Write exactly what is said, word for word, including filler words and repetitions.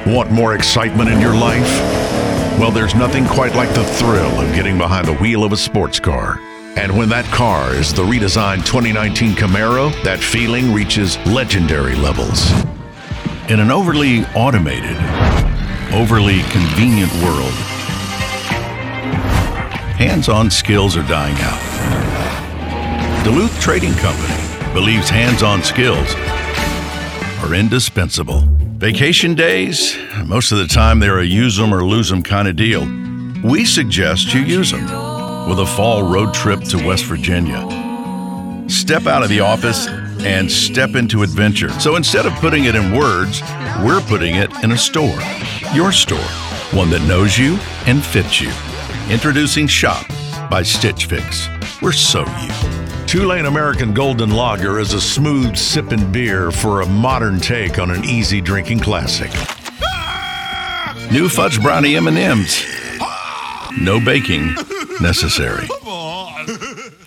Want more excitement in your life? Well, there's nothing quite like the thrill of getting behind the wheel of a sports car. And when that car is the redesigned twenty nineteen Camaro, that feeling reaches legendary levels. In an overly automated, overly convenient world, hands-on skills are dying out. Duluth Trading Company believes hands-on skills are indispensable. Vacation days, most of the time they're a use 'em or lose 'em kind of deal. We suggest you use them with a fall road trip to West Virginia. Step out of the office and step into adventure. So instead of putting it in words, we're putting it in a store. Your store, one that knows you and fits you. Introducing Shop by Stitch Fix. We're so you. Two-Lane American Golden Lager is a smooth sipping beer for a modern take on an easy drinking classic. New Fudge Brownie M and M's. No baking necessary.